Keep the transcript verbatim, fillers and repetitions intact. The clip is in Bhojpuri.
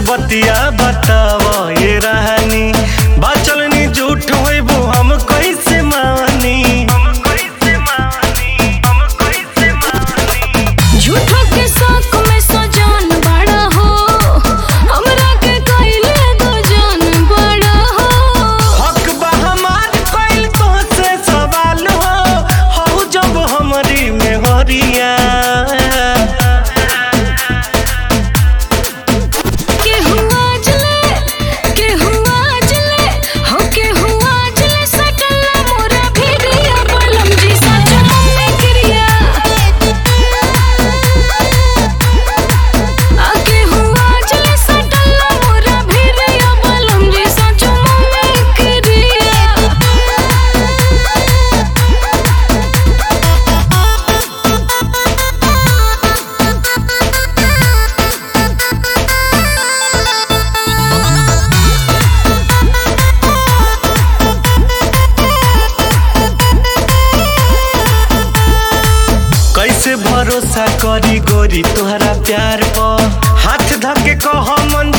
बतिया बतावा ये रहनी बाचल नी झूठ होइबू हम कैसे मानी झूठो के साथ में सजान बड़ा हो हमरा के कइले दो जान बड़ा हो हक बा हमार कइल तो से सवाल हो हो जब हमरी में हरिया कैसे भरोसा करी गोरी तोहरा प्यार पर हाथ धके कह मन